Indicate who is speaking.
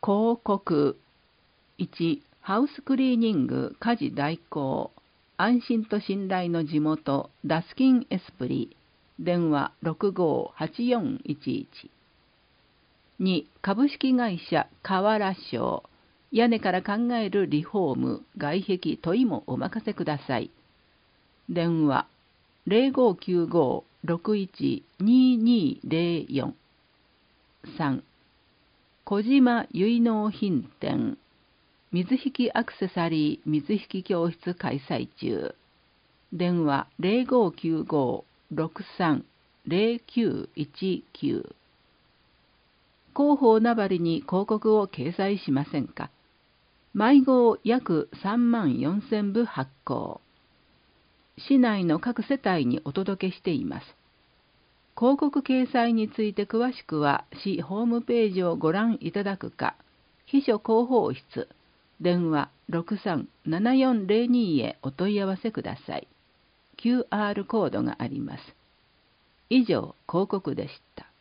Speaker 1: 広告。1、ハウスクリーニング家事代行。安心と信頼の地元ダスキンエスプリ。電話 658411。2、株式会社河原商。屋根から考えるリフォーム、外壁、問いもお任せください。電話 0595-612204。3、小島結納品店。水引アクセサリー水引教室開催中。電話 0595-630919。広報名張に広告を掲載しませんか。毎号約34,000部発行。市内の各世帯にお届けしています。広告掲載について詳しくは市ホームページをご覧いただくか、秘書広報室、電話 637402 へお問い合わせください。QR コードがあります。以上、広告でした。